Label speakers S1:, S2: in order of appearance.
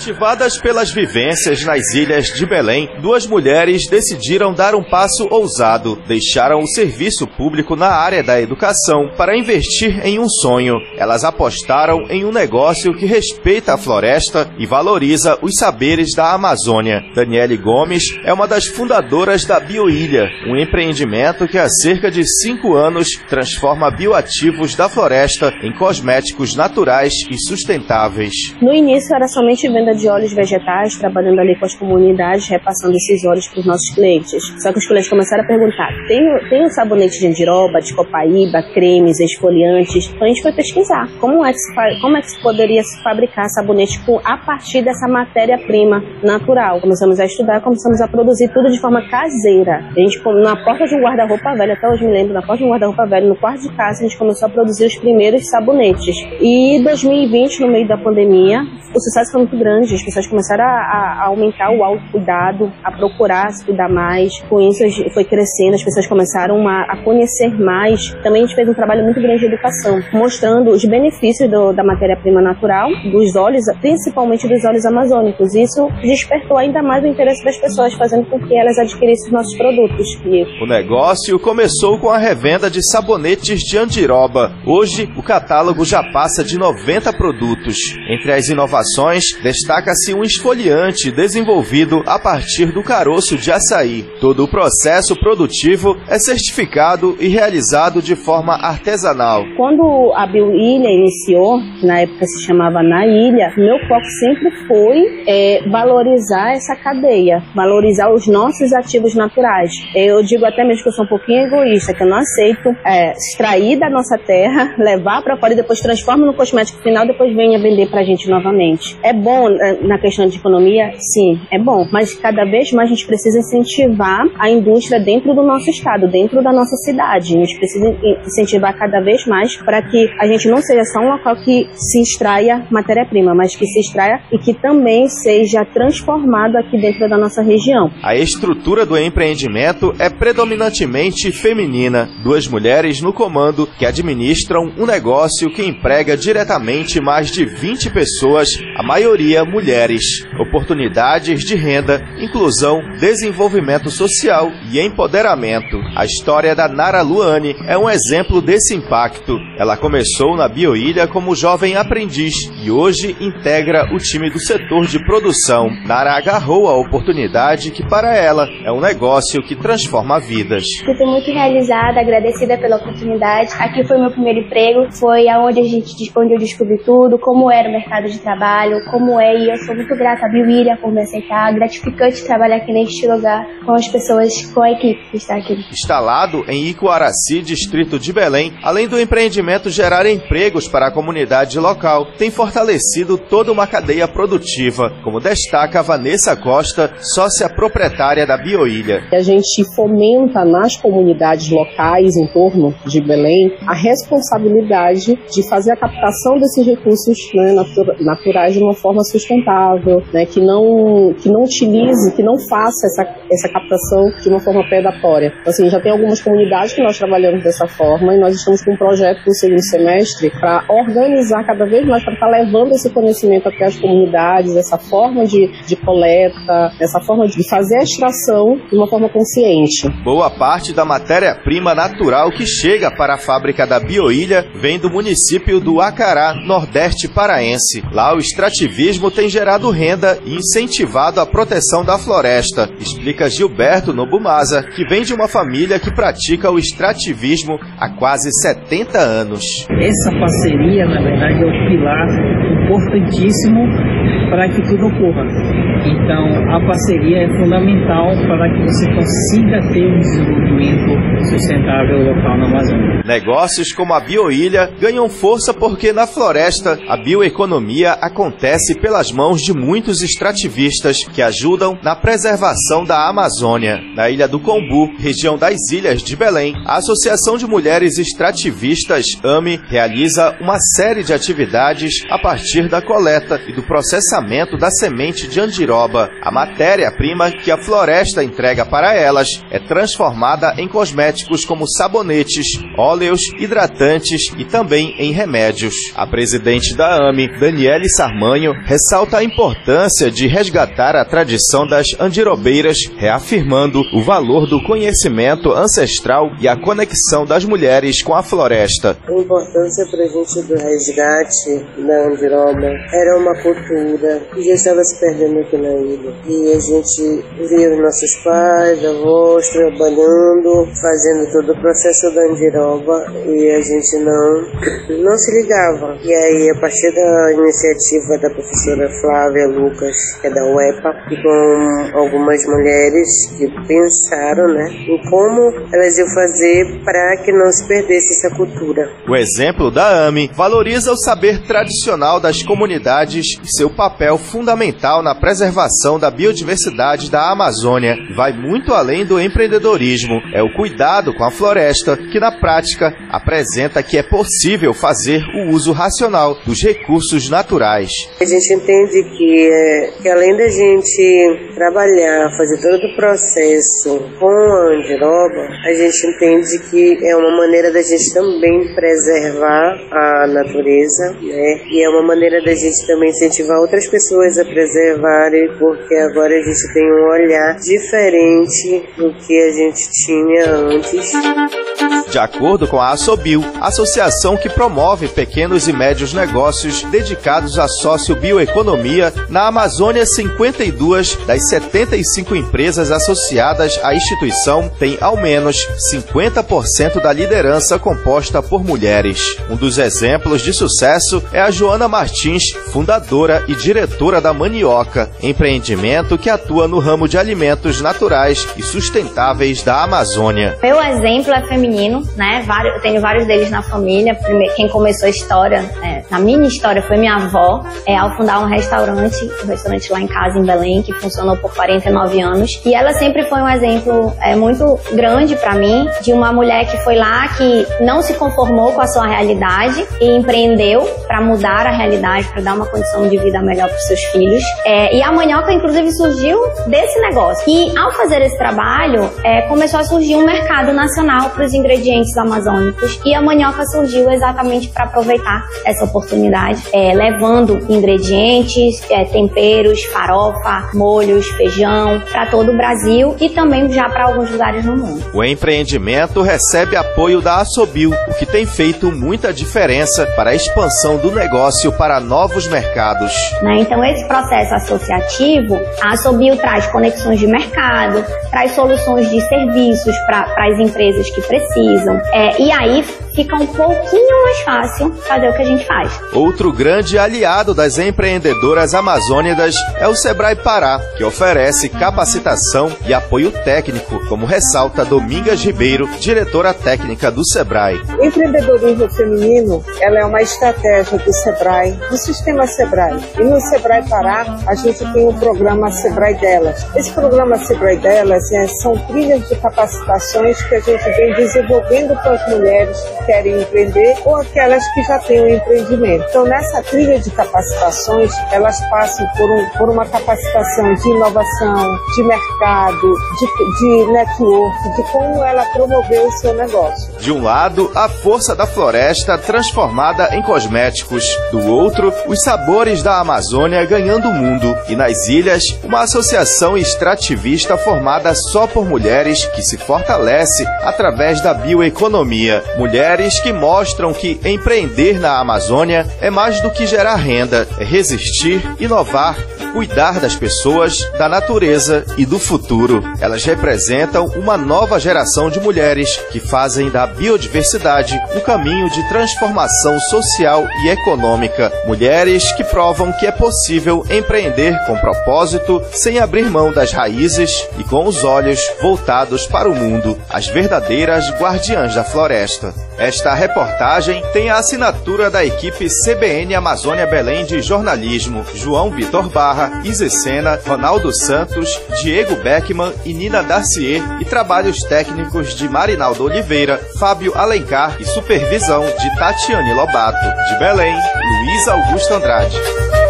S1: Motivadas pelas vivências nas ilhas de Belém, duas mulheres decidiram dar um passo ousado. Deixaram o serviço público na área da educação para investir em um sonho. Elas apostaram em um negócio que respeita a floresta e valoriza os saberes da Amazônia. Daniele Gomes é uma das fundadoras da Bioilha, um empreendimento que há cerca de 5 anos transforma bioativos da floresta em cosméticos naturais e sustentáveis.
S2: No início era somente venda de óleos vegetais, trabalhando ali com as comunidades, repassando esses óleos para os nossos clientes. Só que os clientes começaram a perguntar, tem um sabonete de andiroba, de copaíba, cremes, esfoliantes? Então a gente foi pesquisar como é que se poderia se fabricar sabonete a partir dessa matéria-prima natural. Começamos a estudar, começamos a produzir tudo de forma caseira. A gente, na porta de um guarda-roupa velho, até hoje me lembro, na porta de um guarda-roupa velho, no quarto de casa, a gente começou a produzir os primeiros sabonetes. E em 2020, no meio da pandemia, o sucesso foi muito grande, as pessoas começaram a aumentar o autocuidado, a procurar se cuidar mais, com isso foi crescendo, as pessoas começaram a conhecer mais. Também a gente fez um trabalho muito grande de educação, mostrando os benefícios da matéria-prima natural, dos óleos, principalmente dos óleos amazônicos. Isso despertou ainda mais o interesse das pessoas, fazendo com que elas adquirissem os nossos produtos.
S1: O negócio começou com a revenda de sabonetes de andiroba. Hoje, o catálogo já passa de 90 produtos. Entre as inovações, destaca-se um esfoliante desenvolvido a partir do caroço de açaí. Todo o processo produtivo é certificado e realizado de forma artesanal.
S2: Quando a Bioilha iniciou, que na época se chamava Na Ilha, meu foco sempre foi valorizar essa cadeia, valorizar os nossos ativos naturais. Eu digo até mesmo que eu sou um pouquinho egoísta, que eu não aceito extrair da nossa terra, levar para fora e depois transforma no cosmético final, depois venha vender pra gente novamente. É bom na questão de economia? Sim, é bom, mas cada vez mais a gente precisa incentivar a indústria dentro do nosso estado, dentro da nossa cidade. A gente precisa incentivar cada vez mais para que a gente não seja só um local que se extraia matéria-prima, mas que se extraia e que também seja transformado aqui dentro da nossa região.
S1: A estrutura do empreendimento é predominantemente feminina. Duas mulheres no comando que administram um negócio que emprega diretamente mais de 20 pessoas, a maioria mulheres. Oportunidades de renda, inclusão, desenvolvimento social e empoderamento. A história da Nara Luane é um exemplo desse impacto. Ela começou na Bioilha como jovem aprendiz e hoje integra o time do setor de produção. Nara agarrou a oportunidade que para ela é um negócio que transforma vidas.
S3: Estou muito realizada, agradecida pela oportunidade. Aqui foi meu primeiro emprego, foi onde eu descobri tudo, como era o mercado de trabalho, e eu sou muito grata à Bioilha por me aceitar. Gratificante trabalhar aqui neste lugar com as pessoas, com a equipe que está aqui.
S1: Instalado em Icoaraci, distrito de Belém, além do empreendimento gerar empregos para a comunidade local, tem fortalecido toda uma cadeia produtiva, como destaca Vanessa Costa, sócia proprietária da Bioilha.
S4: A gente fomenta nas comunidades locais em torno de Belém a responsabilidade de fazer a captação desses recursos naturais de uma forma sustentável, que não utilize, que não faça essa captação de uma forma predatória. Então, assim, já tem algumas comunidades que nós trabalhamos dessa forma e nós estamos com um projeto no segundo semestre para organizar cada vez mais, para estar levando esse conhecimento até as comunidades, essa forma de coleta, essa forma de fazer a extração de uma forma consciente.
S1: Boa parte da matéria-prima natural que chega para a fábrica da Bioilha vem do município do Acará, nordeste paraense. Lá o extrativismo tem gerado renda e incentivado a proteção da floresta, explica Gilberto Nobumaza, que vem de uma família que pratica o extrativismo há quase 70 anos.
S5: Essa parceria, na verdade, é um pilar importantíssimo para que tudo ocorra. Então, a parceria é fundamental para que você consiga ter um desenvolvimento sustentável local na Amazônia.
S1: Negócios como a Bioilha ganham força porque na floresta a bioeconomia acontece pelas mãos de muitos extrativistas que ajudam na preservação da Amazônia. Na Ilha do Combu, região das Ilhas de Belém, a Associação de Mulheres Extrativistas, AME, realiza uma série de atividades a partir da coleta e do processamento tratamento da semente de andiroba. A matéria-prima que a floresta entrega para elas é transformada em cosméticos como sabonetes, óleos, hidratantes e também em remédios. A presidente da AME, Daniele Sarmanho, ressalta a importância de resgatar a tradição das andirobeiras, reafirmando o valor do conhecimento ancestral e a conexão das mulheres com a floresta.
S6: A importância para a gente do resgate da andiroba era uma cultura que já estava se perdendo aqui na ilha. E a gente via os nossos pais, avós trabalhando, fazendo todo o processo da andiroba e a gente não se ligava. E aí, a partir da iniciativa da professora Flávia Lucas, que é da UEPA, e com algumas mulheres que pensaram, em como elas iam fazer para que não se perdesse essa cultura.
S1: O exemplo da AME valoriza o saber tradicional das comunidades e seu papel fundamental na preservação da biodiversidade da Amazônia. Vai muito além do empreendedorismo. É o cuidado com a floresta que, na prática, apresenta que é possível fazer o uso racional dos recursos naturais.
S6: A gente entende que além da gente trabalhar, fazer todo o processo com a andiroba, a gente entende que é uma maneira da gente também preservar a natureza, e é uma maneira da gente também incentivar outras pessoas a preservarem, porque agora a gente tem um olhar diferente do que a gente tinha antes.
S1: De acordo com a Assobil, associação que promove pequenos e médios negócios dedicados à sociobioeconomia, na Amazônia 52 das 75 empresas associadas à instituição têm ao menos 50% da liderança composta por mulheres. Um dos exemplos de sucesso é a Joana Martins, fundadora e diretora da Manioca, empreendimento que atua no ramo de alimentos naturais e sustentáveis da Amazônia.
S7: Meu exemplo é feminino, eu tenho vários deles na família. Quem começou a história, na minha história, foi minha avó, ao fundar um restaurante lá em casa, em Belém, que funcionou por 49 anos. E ela sempre foi um exemplo muito grande para mim, de uma mulher que foi lá, que não se conformou com a sua realidade e empreendeu para mudar a realidade, para dar uma condição de vida melhor para os seus filhos. E a Manioca, inclusive, surgiu desse negócio. E ao fazer esse trabalho, começou a surgir um mercado nacional para os ingredientes amazônicos. E a Manioca surgiu exatamente para aproveitar essa oportunidade, levando ingredientes, temperos, farofa, molhos, feijão, para todo o Brasil e também já para alguns lugares no mundo.
S1: O empreendimento recebe apoio da Assobil, o que tem feito muita diferença para a expansão do negócio para novos mercados.
S7: Então, esse processo associativo, a Assobil traz conexões de mercado, traz soluções de serviços para as empresas que precisam, e aí fica um pouquinho mais fácil fazer o que a gente faz.
S1: Outro grande aliado das empreendedoras amazônicas é o Sebrae Pará, que oferece capacitação e apoio técnico, como ressalta Domingas Ribeiro, diretora técnica do Sebrae.
S8: O empreendedorismo feminino, ela é uma estratégia do Sebrae, do sistema Sebrae. E no Sebrae Pará, a gente tem o programa Sebrae Delas. Esse programa Sebrae Delas são trilhas de capacitações que a gente vem desenvolvendo com as mulheres que querem empreender ou aquelas que já têm um empreendimento. Então, nessa trilha de capacitações, elas passam por uma capacitação de inovação, de mercado, de network, de como ela promoveu o seu negócio.
S1: De um lado, a força da floresta transformada em cosméticos. Do outro, os sabores da Amazônia ganhando o mundo. E nas ilhas, uma associação extrativista formada só por mulheres que se fortalece através da bioeconomia. Mulheres que mostram que empreender na Amazônia é mais do que gerar renda, é resistir, inovar, cuidar das pessoas, da natureza e do futuro. Elas representam uma nova geração de mulheres que fazem da biodiversidade um caminho de transformação social e econômica. Mulheres que provam que é possível empreender com propósito, sem abrir mão das raízes e com os olhos voltados para o mundo. As verdadeiras guardiãs da floresta. Esta reportagem tem a assinatura da equipe CBN Amazônia Belém de jornalismo: João Vitor Barra, Isecena, Ronaldo Santos, Diego Beckman e Nina Darcier, e trabalhos técnicos de Marinaldo Oliveira, Fábio Alencar e supervisão de Tatiane Lobato. De Belém, Luiz Augusto Andrade.